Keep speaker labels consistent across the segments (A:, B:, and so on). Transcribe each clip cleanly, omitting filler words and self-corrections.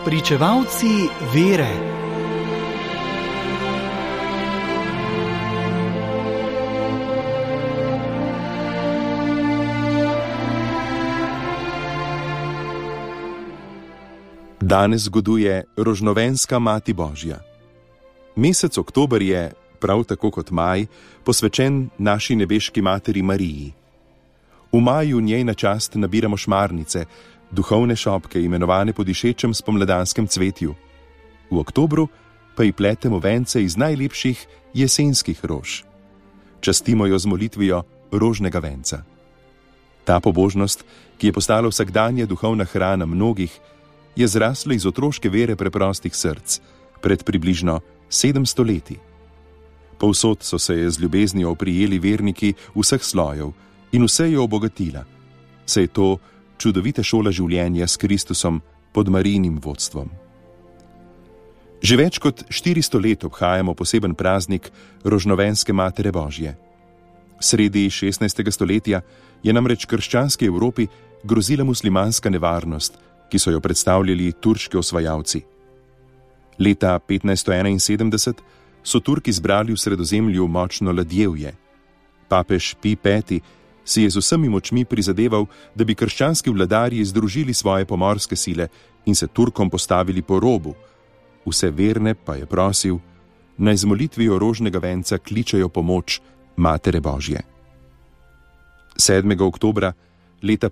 A: Pričevalci vere.
B: Danes zgoduje Rožnovenska Mati Božja. Mesec oktober je, prav tako kot maj, posvečen naši nebeški materi Mariji. V maju njej na čast nabiramo šmarnice, duhovne šopke, imenovane po dišečem spomladanskem cvetju. V oktobru pa ji pletemo vence iz najlepših jesenskih rož. Častimo jo z molitvijo rožnega venca. Ta pobožnost, ki je postala vsakdanja duhovna hrana mnogih, je zrasla iz otroške vere preprostih src pred približno 700 leti. Povsod so se je z ljubeznijo oprijeli verniki vseh slojev in vse je obogatila, saj je to čudovita šola življenja s Kristusom pod Marijinim vodstvom. Že več kot 400 let obhajamo poseben praznik Rožnovenske Matere Božje. Sredi 16. stoletja je namreč krščanski Evropi grozila muslimanska nevarnost, ki so jo predstavljali turški osvajalci. Leta 1571 so Turki zbrali v Sredozemlju močno ladjevje. Papež Pij V. si je z vsemi močmi prizadeval, da bi krščanski vladarji združili svoje pomorske sile in se Turkom postavili po robu. Vse verne pa je prosil, naj z molitvijo rožnega venca kličejo pomoč Matere Božje. 7. oktobra leta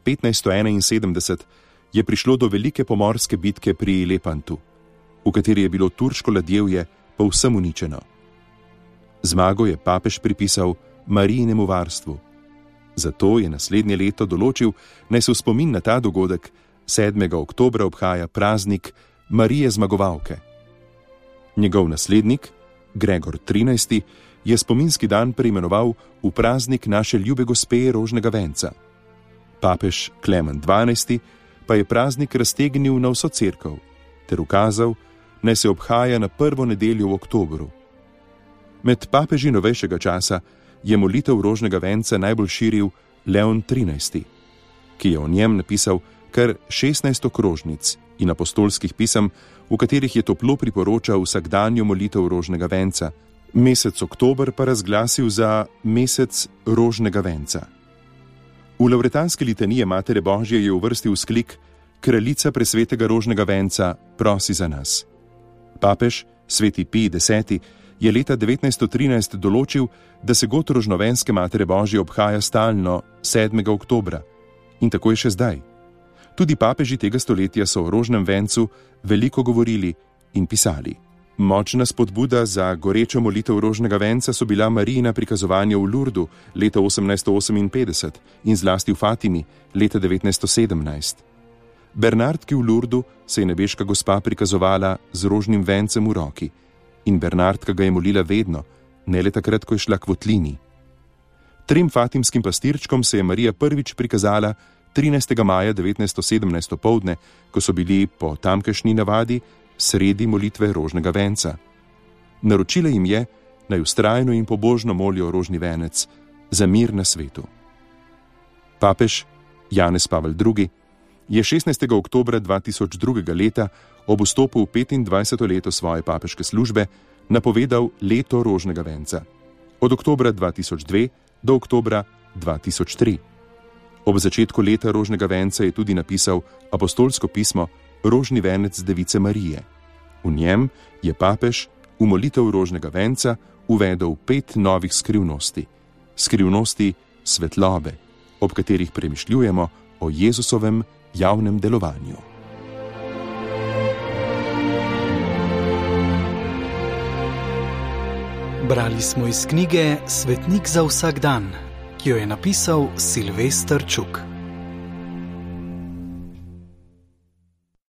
B: 1571 je prišlo do velike pomorske bitke pri Lepantu, v kateri je bilo turško ladjevje povsem uničeno. Zmago je papež pripisal Marijinemu varstvu. Zato je naslednje leto določil, naj se v spomin na ta dogodek 7. oktobra obhaja praznik Marije Zmagovalke. Njegov naslednik, Gregor XIII., je spominski dan preimenoval v praznik naše ljube gospe rožnega venca. Papež Klemen XII. Pa je praznik raztegnil na vso cerkev ter ukazal, naj se obhaja na prvo nedeljo v oktobru. Med papeži novejšega časa je molitev rožnega venca najbolj širil Leon XIII., ki je o njem napisal kar 16 okrožnic in apostolskih pisem, v katerih je toplo priporočal vsakdanjo molitev rožnega venca, mesec oktober pa razglasil za mesec rožnega venca. V lavretanske litanije Matere Božje je uvrstil vzklik: Kraljica presvetega rožnega venca, prosi za nas. Papež, sveti Pij X., je leta 1913 določil, da se god Rožnovenske Matere Božje obhaja stalno 7. oktobra. In tako je še zdaj. Tudi papeži tega stoletja so o rožnem vencu veliko govorili in pisali. Močna spodbuda za gorečo molitev rožnega venca so bila Marijina prikazovanja v Lurdu leta 1858 in zlasti v Fatimi leta 1917. Bernardki v Lurdu se je nebeška gospa prikazovala z rožnim vencem v roki in Bernardka ga je molila vedno, ne le takrat, ko je šla k votlini. 3 fatimskim pastirčkom se je Marija prvič prikazala 13. maja 1917 opoldne, ko so bili po tamkajšnji navadi sredi molitve rožnega venca. Naročila jim je, naj vztrajno in pobožno molijo rožni venec za mir na svetu. Papež Janez Pavel II. Je 16. oktobra 2002. leta ob vstopu v 25. leto svoje papeške službe napovedal leto rožnega venca. Od oktobra 2002 do oktobra 2003. Ob začetku leta rožnega venca je tudi napisal apostolsko pismo Rožni venec Device Marije. V njem je papež v molitev rožnega venca uvedel 5 novih skrivnosti. Skrivnosti svetlobe, ob katerih premišljujemo o Jezusovem javnem delovanju.
A: Brali smo iz knjige Svetnik za vsak dan, ki jo je napisal Silvester Čuk.